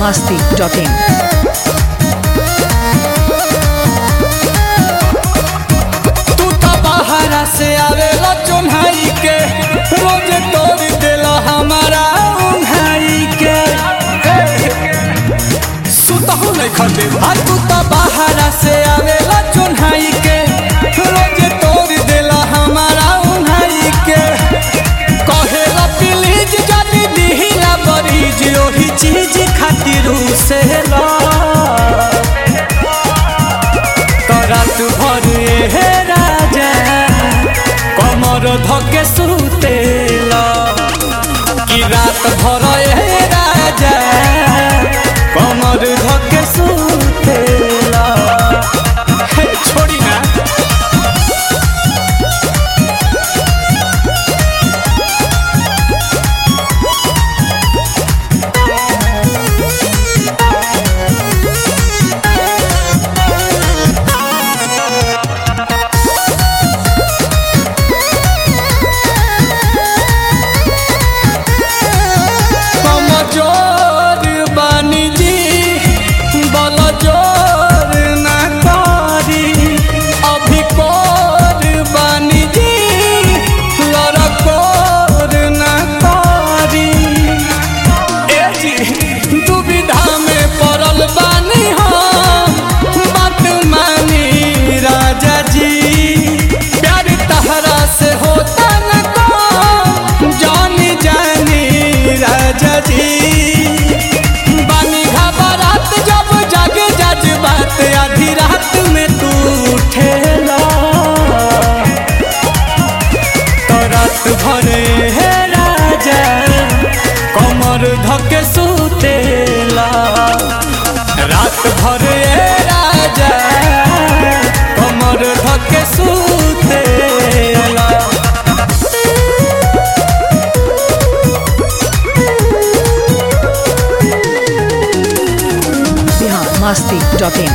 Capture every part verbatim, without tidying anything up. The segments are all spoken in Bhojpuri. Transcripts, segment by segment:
masti dot in. तू तो बाहरा से आवेला चुन्हाई के रोज तोड़ देला हमारा उन्हाई के सुतहु नहीं खटे आ तू तो बाहरा से आवेला चुन्हाई के रोज तोड़ देला हमारा उन्हाई के कहेला प्लीज जल्दी दिहिला बरीज ओही चीज खातिर से ला रात भर हे राजा कमर धके सुतेला कि रात भर हे राजा कमर धके सुतेला छोड़ी ना बानी घबरात जब जागे जज्बात आधी रात में तू उठेला तो रात भरे हे राजा कमर धके सुतेला रात भरे हे राजा कमर धके सुतेला masti dot in.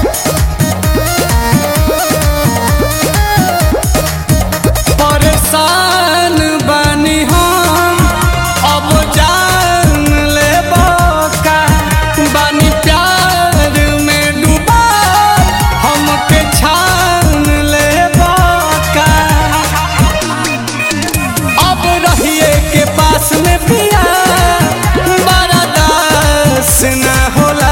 परेशान बानी हम अब जान ले का बानी प्यार में डूबा हमके छान ले का अब रहिए के पास में पिया बड़ा दास ना होला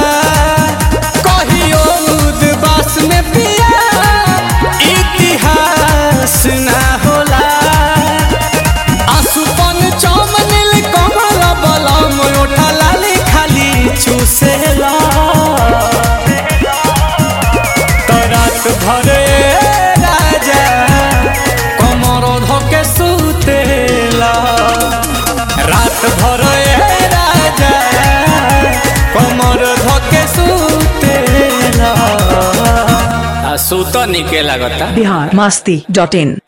इतिहास ना होला आसुपन चमनिल कमल बलम उठा लाली खाली चूसेला तो रात भरे राजा कमर धके सुतेला रात भरे राजा कमर धके सुतेला सूत निके लगता बिहार masti dot in.